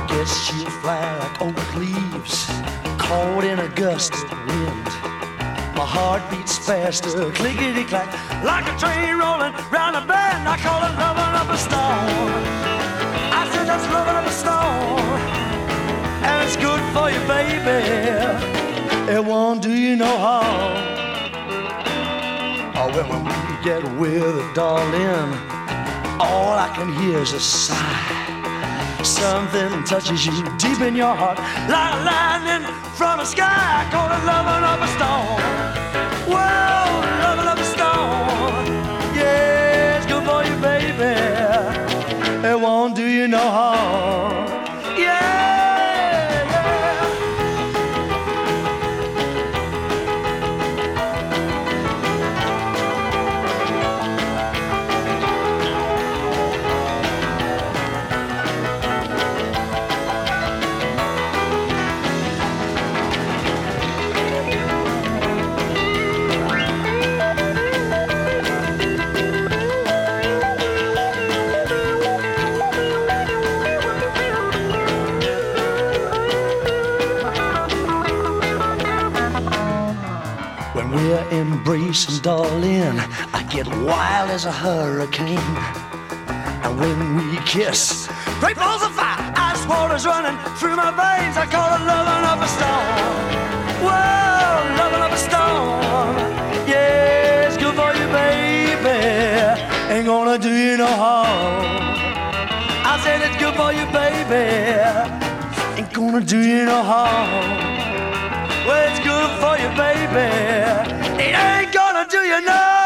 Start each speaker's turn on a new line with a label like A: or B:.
A: guess she'll fly like oak leaves caught in a gust of wind. My heart beats faster, clickety-clack, like a train rolling round a bend. I call it loving up a stone. I said that's loving up a stone, and it's good for you, baby. It won't do you no harm. Oh, when we get with it, darling, all I can hear is a sigh. Something touches you deep in your heart, like lightning from the sky. I call it loving up a stone. Whoa, loving up a stone. Yeah, it's good for you, baby. It won't do you no harm. Yeah. When we're embracing, darling, I get wild as a hurricane. And when we kiss, great balls of fire, ice water's running through my veins. I call it loving up a stone. Whoa, loving up a stone. Yeah, it's good for you, baby. Ain't gonna do you no harm. I said it's good for you, baby. Ain't gonna do you no harm. Well, it's good for you, baby. It ain't gonna do you no